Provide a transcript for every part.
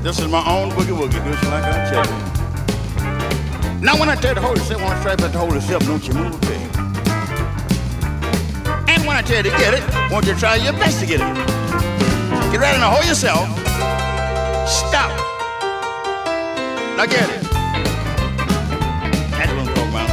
This is my own boogie woogie, just like I tell you. Now when I tell you to hold yourself, want to strap at to hold yourself, don't you move a peg. And when I tell you to get it, won't you try your best to get it. Get ready to hold yourself. Stop. Now get it. That's what I'm talking about.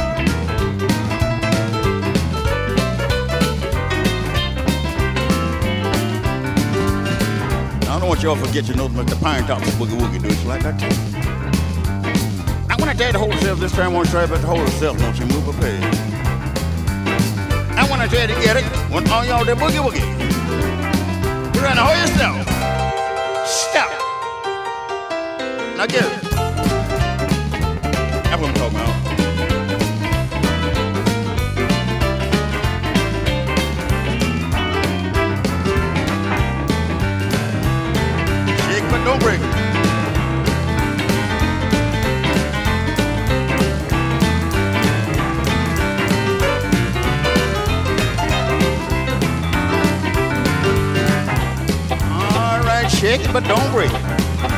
I don't want y'all to forget your notes, but the pine tops boogie woogie do it like I tell you. Now when I tell you to hold yourself, this time I want to try about to hold yourself, don't you move a peg. Now when I tell you to get it, when all y'all there boogie woogie, you're trying to hold yourself. Stop. Now get it. That's what I'm talking about. But don't break it. All right, shake it, but don't break it.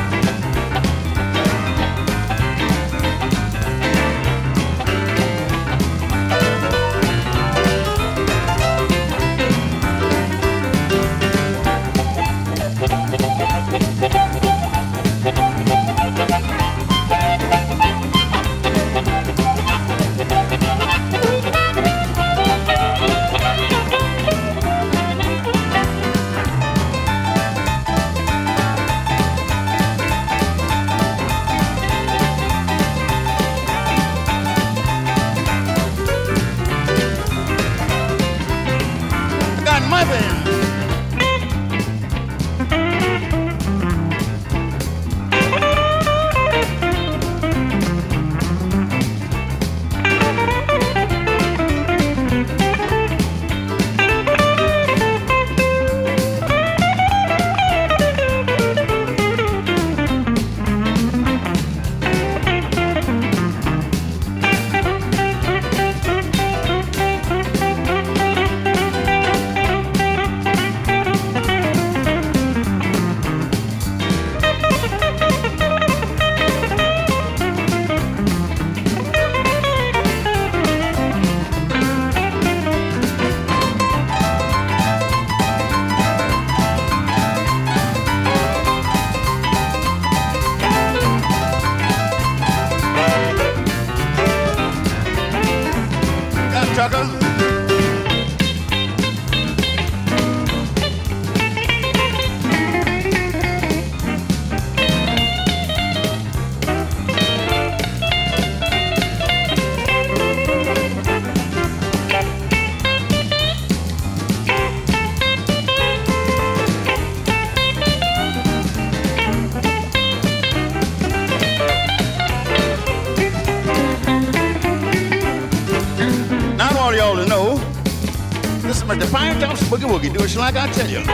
The pine tops boogie woogie, do it like I tell you.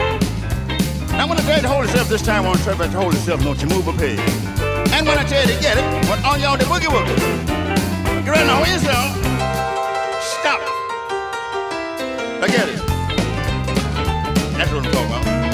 Now when I tell you to hold yourself, this time I want to try to hold yourself, don't you move a peg. And when I tell you to get it, when all y'all the boogie woogie, get ready to hold yourself. Stop. Now get it. That's what I'm talking about.